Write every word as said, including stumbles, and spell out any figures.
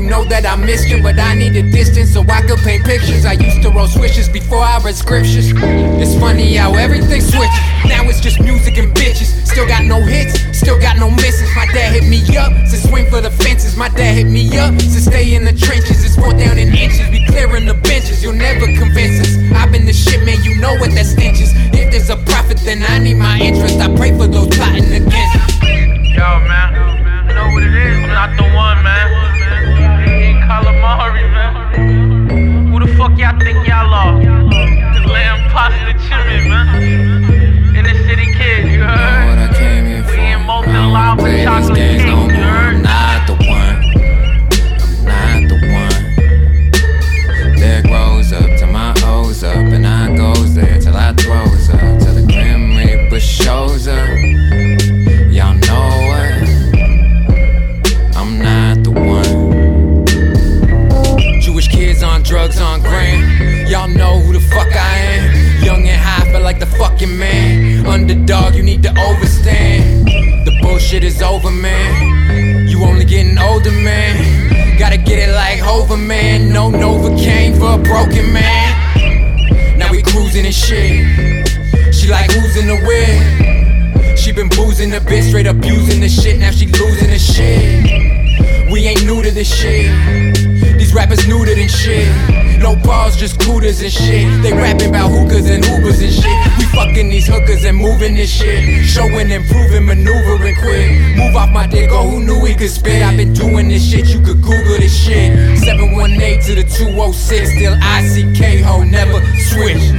know that I missed you, but I need a distance so I could paint pictures. I used to roll swishes before I read scriptures. It's funny how everything switches. Now it's just music and bitches. Still got no hits, still got no misses. My dad hit me up to swing for the fences. My dad hit me up to stay in the trenches. It's four down in inches, we clearing the benches. You'll never convince us. I've been the shit, man, you know what that stench is. If there's a prophet, then I need my interest. I pray for those plotting against me. Yo, man, you know what it is? I'm not the one, man. He ain't calamari, man. Who the fuck y'all think y'all are? Just laying pots in the chimney, man. In the city kid, you heard? Know what I came here for. We ain't molten I lava, don't play chocolate these games cake, no you more. heard? I'm not the one. I'm not the one. There grows up till my O's up, and I goes there till I throws up, till the Grim Reaper shows up. Y'all know what? I'm not the one. Jewish kids on drugs on gram. Y'all know who the fuck I am. Young and high, feel like the fucking man. Underdog, you need to overstand. The bullshit is over, man. You only getting older, man. Gotta get it like Hover, man. No Novocaine for a broken man. Now we cruising and shit. She like who's in the whip. She been boozing a bit, straight abusing the shit. Now she losing the shit. We ain't new to this shit. These rappers neutered and shit. No balls, just cooters and shit. They rapping about hookahs and Ubers and shit. We fucking these hookers and moving this shit. Showing, improving, maneuvering quick. Move off my dick, oh who knew he could spit. I've been doing this shit, you could Google this shit. seven one eight to the two oh six, still I C K ho, never switch.